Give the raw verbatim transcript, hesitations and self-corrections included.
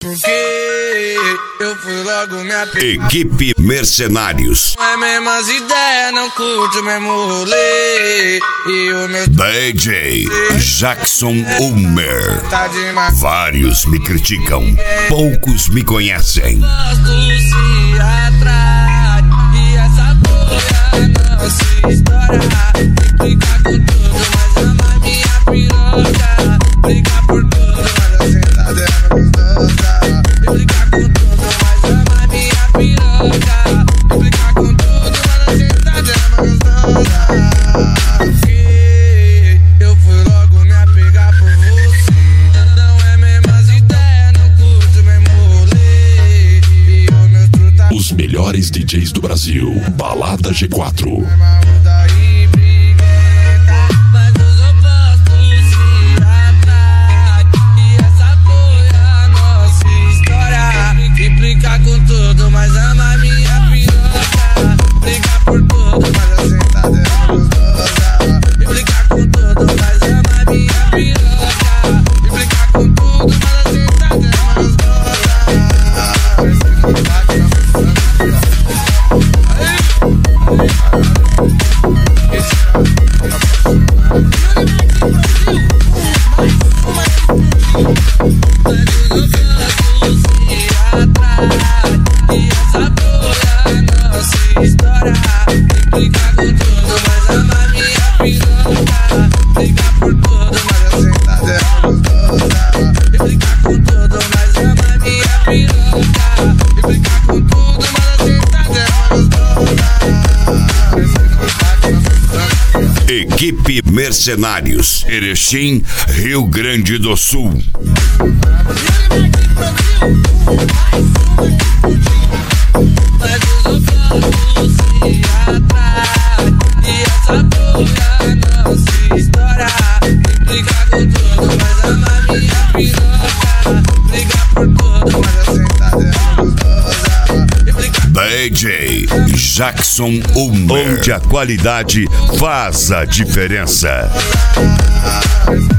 Porque eu fui logo me apegar. Equipe Mercenários. Não é mesmas ideias, não curto o mesmo rolê. E o meu D J Jackson Ulmer. tá demais. Vários me criticam, poucos me conhecem. Gosto se atrai. E essa porra não se estoura. Implica com tudo, mas ama minha piroca. Briga por tudo, mas a sentada é gostosa. Implica com tudo, mas ama minha piroca. Implica com tudo, mas a sentada é gostosa. Porque eu fui logo me apegar por você. Não é mesmas ideias, não curto o mesmo rolê. E o meu truta Os melhores D Js do Brasil. Balada G quatro. marruda e briguenta, mas os opostos se atraem. E essa porra não se estoura. Implica com tudo, mas ama minha piroca. Briga por tudo, mas a sentada é gostosa. Implica com tudo, mas ama minha piroca. Implica com tudo, mas a sentada é gostosa. E essa porra não se estoura. Implica com tudo, mas ama minha piroca. Briga por tudo, mas a sentada é gostosa. Implica com tudo, mas ama minha piroca. Implica com tudo, mas a sentada é gostosa. Equipe Mercenários. Erechim, Rio Grande do Sul. Mas os opostos se atraem. E essa porra não se estoura. Implica com tudo, mas ama minha piroca. Briga por tudo, mas a sentada é gostosa. Implica D J Jackson Ulmer. Onde a qualidade faz a diferença. com